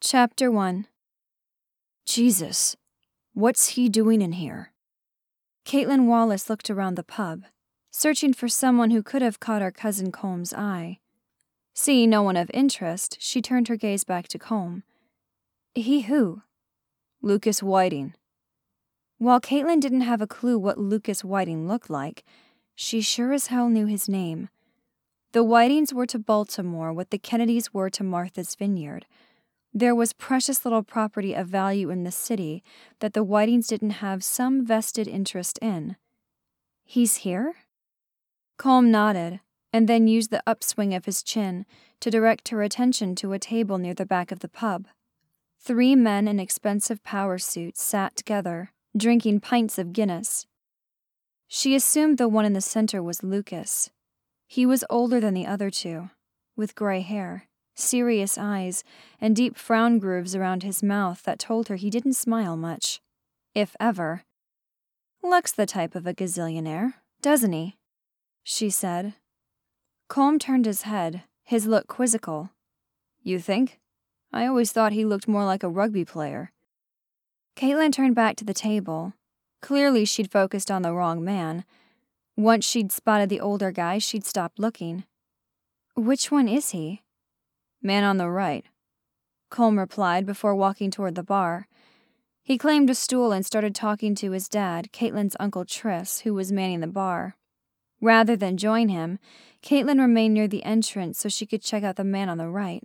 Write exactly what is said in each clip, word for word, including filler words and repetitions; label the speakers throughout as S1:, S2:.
S1: Chapter one. Jesus, what's he doing in here? Caitlin Wallace looked around the pub, searching for someone who could have caught our cousin Colm's eye. Seeing no one of interest, she turned her gaze back to Colm. He who? Lucas Whiting. While Caitlin didn't have a clue what Lucas Whiting looked like, she sure as hell knew his name. The Whitings were to Baltimore what the Kennedys were to Martha's Vineyard. There was precious little property of value in the city that the Whitings didn't have some vested interest in. He's here? Colm nodded, and then used the upswing of his chin to direct her attention to a table near the back of the pub. Three men in expensive power suits sat together, drinking pints of Guinness. She assumed the one in the center was Lucas. He was older than the other two, with gray hair, serious eyes, and deep frown grooves around his mouth that told her he didn't smile much, if ever. Looks the type of a gazillionaire, doesn't he? She said. Colm turned his head, his look quizzical. You think? I always thought he looked more like a rugby player. Caitlin turned back to the table. Clearly she'd focused on the wrong man. Once she'd spotted the older guy, she'd stopped looking. Which one is he? Man on the right, Colm replied before walking toward the bar. He claimed a stool and started talking to his dad, Caitlin's Uncle Tris, who was manning the bar. Rather than join him, Caitlin remained near the entrance so she could check out the man on the right.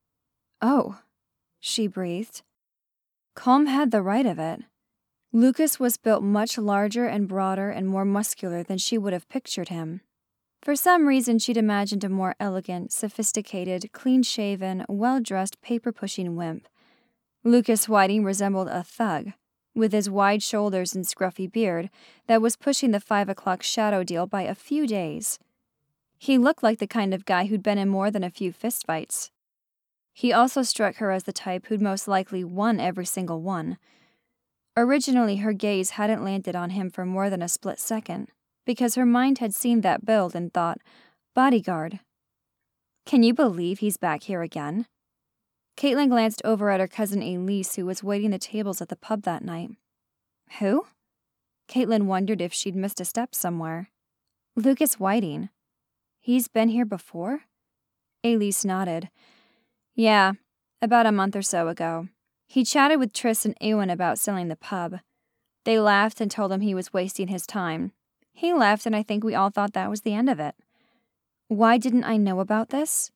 S1: Oh, she breathed. Colm had the right of it. Lucas was built much larger and broader and more muscular than she would have pictured him. For some reason, she'd imagined a more elegant, sophisticated, clean-shaven, well-dressed, paper-pushing wimp. Lucas Whiting resembled a thug, with his wide shoulders and scruffy beard that was pushing the five o'clock shadow deal by a few days. He looked like the kind of guy who'd been in more than a few fistfights. He also struck her as the type who'd most likely won every single one. Originally, her gaze hadn't landed on him for more than a split second, because her mind had seen that build and thought, bodyguard. Can you believe he's back here again? Caitlin glanced over at her cousin Elise, who was waiting the tables at the pub that night. Who? Caitlin wondered if she'd missed a step somewhere. Lucas Whiting. He's been here before? Elise nodded. Yeah, about a month or so ago. He chatted with Tris and Ewan about selling the pub. They laughed and told him he was wasting his time. He left, and I think we all thought that was the end of it. Why didn't I know about this?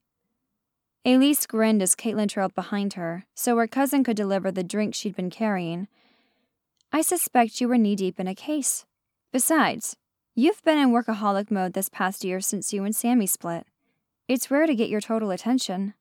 S1: Elise grinned as Caitlin trailed behind her, so her cousin could deliver the drink she'd been carrying. I suspect you were knee-deep in a case. Besides, you've been in workaholic mode this past year since you and Sammy split. It's rare to get your total attention.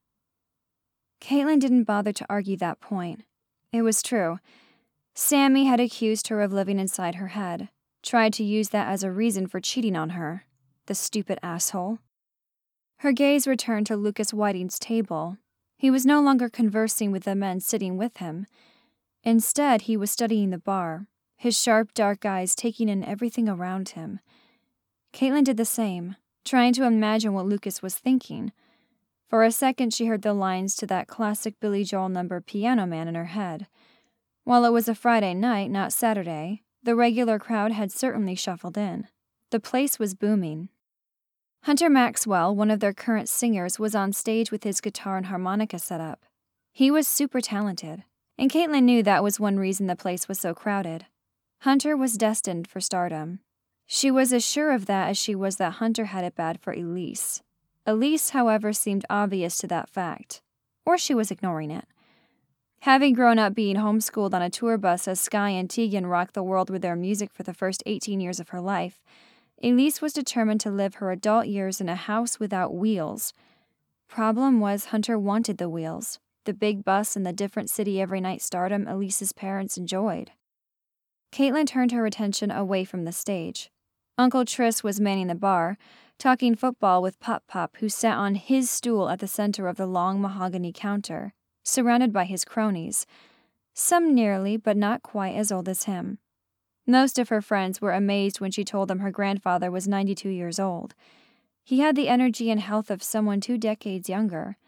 S1: Caitlin didn't bother to argue that point. It was true. Sammy had accused her of living inside her head, tried to use that as a reason for cheating on her. The stupid asshole. Her gaze returned to Lucas Whiting's table. He was no longer conversing with the men sitting with him. Instead, he was studying the bar, his sharp, dark eyes taking in everything around him. Caitlin did the same, trying to imagine what Lucas was thinking. For a second, she heard the lines to that classic Billy Joel number Piano Man in her head. While it was a Friday night, not Saturday, the regular crowd had certainly shuffled in. The place was booming. Hunter Maxwell, one of their current singers, was on stage with his guitar and harmonica set up. He was super talented, and Caitlin knew that was one reason the place was so crowded. Hunter was destined for stardom. She was as sure of that as she was that Hunter had it bad for Elise. Elise, however, seemed obvious to that fact. Or she was ignoring it. Having grown up being homeschooled on a tour bus as Sky and Tegan rocked the world with their music for the first eighteen years of her life, Elise was determined to live her adult years in a house without wheels. Problem was Hunter wanted the wheels, the big bus and the different city every night stardom Elise's parents enjoyed. Caitlin turned her attention away from the stage. Uncle Tris was manning the bar, talking football with Pop Pop, who sat on his stool at the center of the long mahogany counter, surrounded by his cronies, some nearly but not quite as old as him. Most of her friends were amazed when she told them her grandfather was ninety-two years old. He had the energy and health of someone two decades younger.